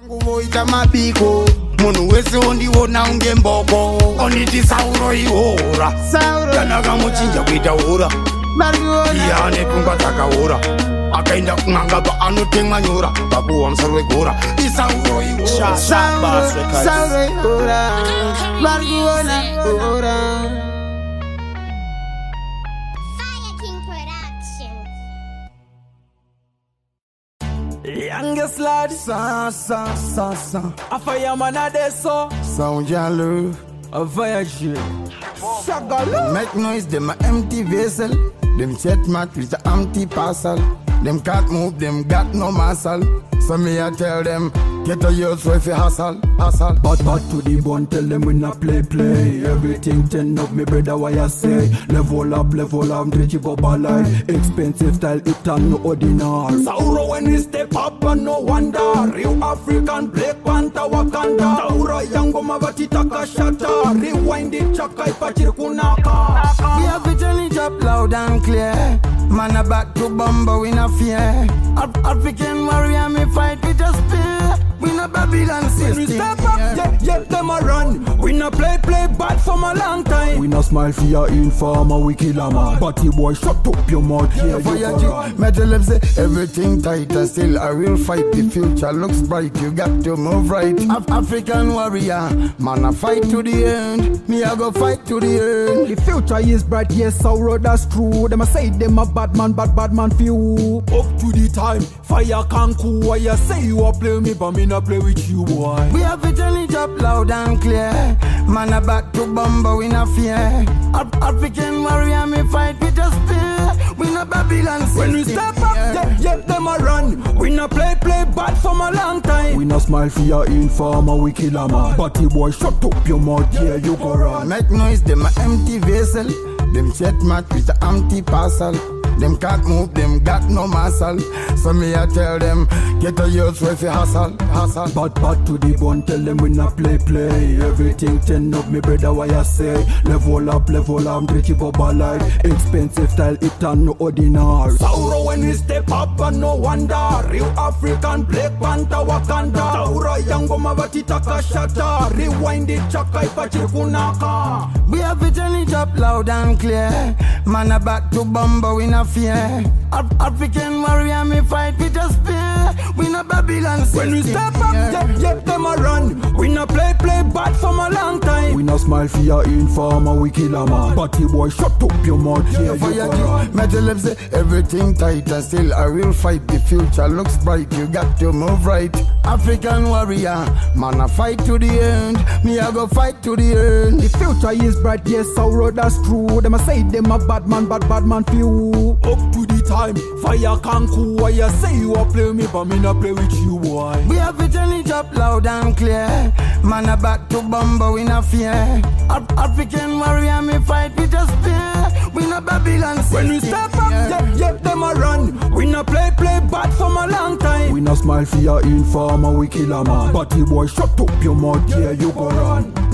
Nguvoita mabiko munhu wese ondiona unge mboko onditi Sauro ihora kana kamuchinja kuita hora iye ane pfungwa dzakaora akaenda kun'anga paanotemwa nyora pakuhwa musoro wegora iSauro ihora varikuona hora. Youngest lad, a fireman a day so. Sound ya love, a fire shit. Shagalo. Make noise, them a empty vessel. Them chat mat with a empty parcel. Them can't move, them got no muscle. So me I tell them, get a youth with a hustle. But to the bone, tell them we not play. Everything turn up, me brother, why I say. Level up, drenchy go balai. Expensive style, it and no ordinary. Sauro when we step up and no wonder. Real African, Black Panther, Wakanda. Sauro yango mavati taka shata. Rewind it, chakai pachir kunaka. We have it only drop loud and clear. Man a back to Bumbo, we not fear. African warrior, me fight with a spear. We not Babylon system. We step up, yeah, them a run. We not play bad from a long time. We not smile for your informer, we kill a man. But you boy, shut up your mouth, yeah, for your G. Metal them say everything tight and still I will fight. The future looks bright, you got to move right. African warrior, man a fight to the end. Me I go fight to the end. The future is bright, yes, Sauro, that's true. Them a say them a bad man few. Up to the time, fire can cool. Why you say you a play me, but me not play with you, boy. We have it only drop loud and clear. Man a back to Bumbo, we not fear. African warrior, me fight with a spear. We not Babylon system. When we step up, yeah, them a run. We not play bad from a long time. We not smile for your informer, we kill a man. But you boy, shut up your mouth, yeah, you go run. Make noise, them a empty vessel. Them chat mat with a empty parcel. Them can't move, them got no muscle. So me I tell them, get a youth with a hustle. But to the bone, tell them we not play. Everything turn up, me brother, why I say. Level up, drenchy go balai. Expensive style, it and no ordinary. Sauro when we step up and no wonder. Real African, Black Panther, Wakanda. Sauro yango mavati taka shata. Rewind it, chakai pachir kunaka. We have it only drop loud and clear. Man a back to Bumbo, we not fear. African warrior, me fight with a spear. We not Babylon system. When we step up, yeah, them a run. We not play bad from a long time. We not smile for your informer, we kill a man. But you boy, shut up your mouth, yeah, for your G. Metal them say everything tight and still I will fight. The future looks bright, you got to move right. African warrior, man a fight to the end. Me I go fight to the end. The future is bright, yes, Sauro, that's true. Them a say them a bad man few. Up to the time, fire can cool. Why you say you a play me, but me not play with you, boy. We have it only drop loud and clear. Man a back to Bumbo, we not fear. African warrior, me fight with a spear. We not Babylon system. When we step up, yeah, them a run. We not play bad from a long time. We not smile for your informer, we kill a man. But you boy, shut up your mouth, yeah, you go run.